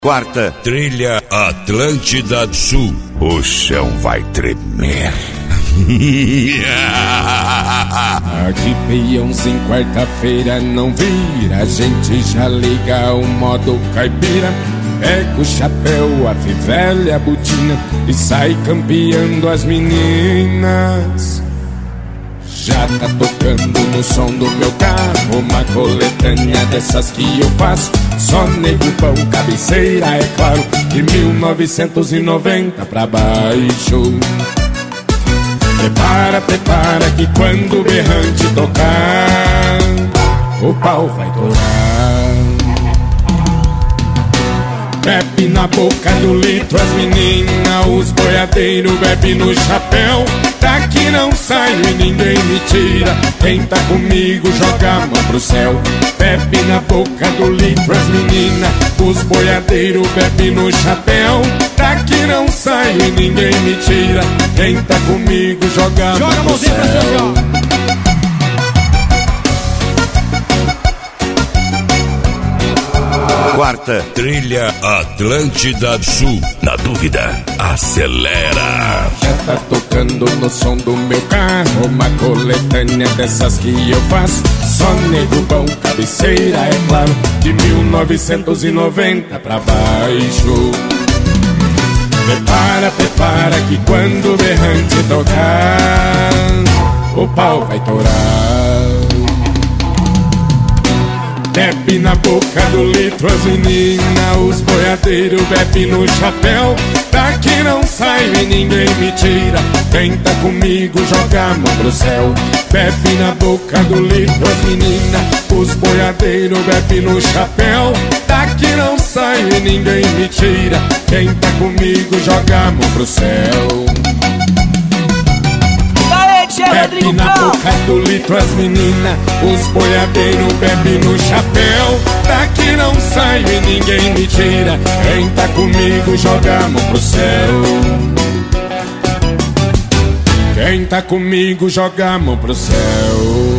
Quarta trilha Atlântida do Sul. O chão vai tremer. Aqui peãozinho, quarta-feira não vira, a gente já liga o modo caipira. Pega o chapéu, a fivela, a botina e sai campeando as meninas. Já tá tocando no som do meu carro uma coletânea dessas que eu faço. Só nego pão, cabeceira, é claro, de 1990 pra baixo. Prepara que quando o berrante tocar, o pau vai torar. Bebe na boca do litro as meninas, os boiadeiros bebe no chapéu. Daqui não saio e ninguém me tira, quem tá comigo joga a mão pro céu. Bebe na boca do litro as meninas, os boiadeiros bebe no chapéu. Daqui não saio e ninguém me tira, quem tá comigo joga a mão pro céu. Quarta trilha Atlântida do Sul. Na dúvida, acelera. Já tá tocando no som do meu carro uma coletânea dessas que eu faço. Só nego bom, cabeceira, é claro, de 1990 pra baixo. Prepara que quando o berrante tocar, o pau vai torar. Bebe na boca do litro as meninas, os boiadeiros bebe no chapéu. Daqui não saio e ninguém me tira, quem tá comigo joga a mão pro céu. Bebe na boca do litro as meninas, os boiadeiros bebe no chapéu. Daqui não saio e ninguém me tira, quem tá comigo joga a mão pro céu. Bebe na boca do litro as meninas, os boiadeiros bebe no chapéu. Daqui não saio e ninguém me tira, quem tá comigo joga a mão pro céu. Quem tá comigo joga a mão pro céu.